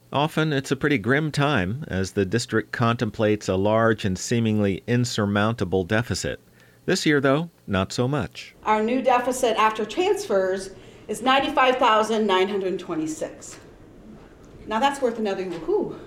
Often it's a pretty grim time as the district contemplates a large and seemingly insurmountable deficit. This year, though, not so much. Our new deficit after transfers is $95,926. Now that's worth another woohoo.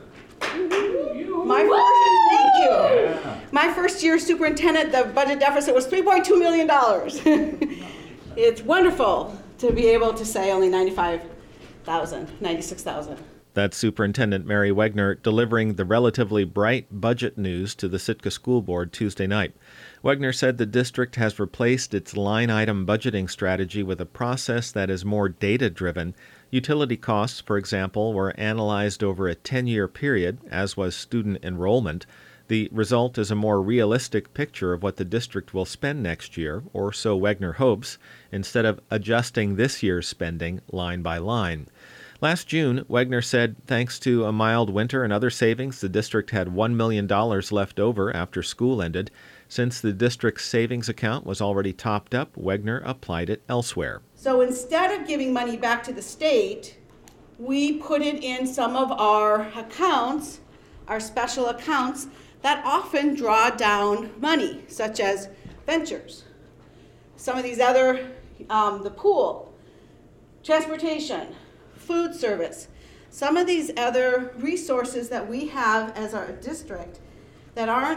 Thank you. My first year superintendent, the budget deficit was $3.2 million. It's wonderful to be able to say only $96,000. That's Superintendent Mary Wegner delivering the relatively bright budget news to the Sitka School Board Tuesday night. Wegner said the district has replaced its line-item budgeting strategy with a process that is more data-driven. Utility costs, for example, were analyzed over a 10-year period, as was student enrollment. The result is a more realistic picture of what the district will spend next year, or so Wegner hopes, instead of adjusting this year's spending line by line. Last June, Wegner said thanks to a mild winter and other savings, the district had $1 million left over after school ended. Since the district's savings account was already topped up, Wegner applied it elsewhere. So instead of giving money back to the state, we put it in some of our accounts, our special accounts, that often draw down money, such as ventures. Some of these other, the pool, transportation, food service, some of these other resources that we have as our district that are,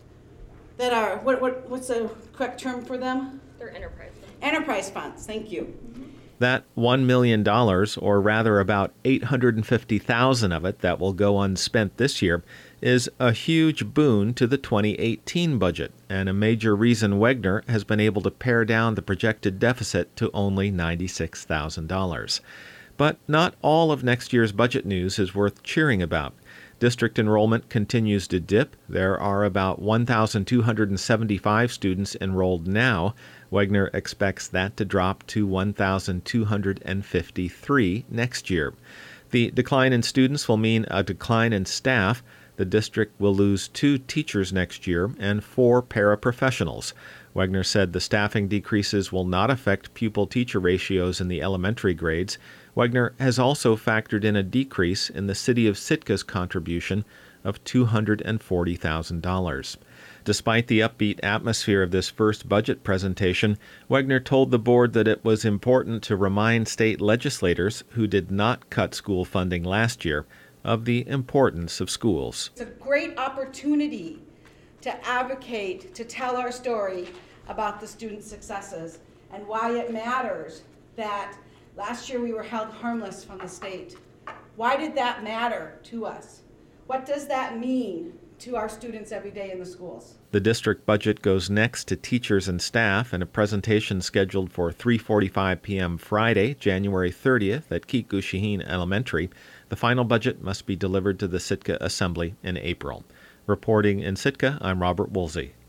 what's the correct term for them? They're enterprise funds. Enterprise funds, thank you. That $1 million, or rather about $850,000 of it that will go unspent this year, is a huge boon to the 2018 budget, and a major reason Wegner has been able to pare down the projected deficit to only $96,000. But not all of next year's budget news is worth cheering about. District enrollment continues to dip. There are about 1,275 students enrolled now. Wegner expects that to drop to 1,253 next year. The decline in students will mean a decline in staff. The district will lose 2 teachers next year and 4 paraprofessionals. Wegner said the staffing decreases will not affect pupil-teacher ratios in the elementary grades. Wegner has also factored in a decrease in the City of Sitka's contribution of $240,000. Despite the upbeat atmosphere of this first budget presentation, Wegner told the board that it was important to remind state legislators who did not cut school funding last year of the importance of schools. It's a great opportunity to advocate, to tell our story about the student successes and why it matters that last year we were held harmless from the state. Why did that matter to us? What does that mean to our students every day in the schools? The district budget goes next to teachers and staff in a presentation scheduled for 3:45 p.m. Friday, January 30th at Keet-Gushiheen Elementary. The final budget must be delivered to the Sitka Assembly in April. Reporting in Sitka, I'm Robert Woolsey.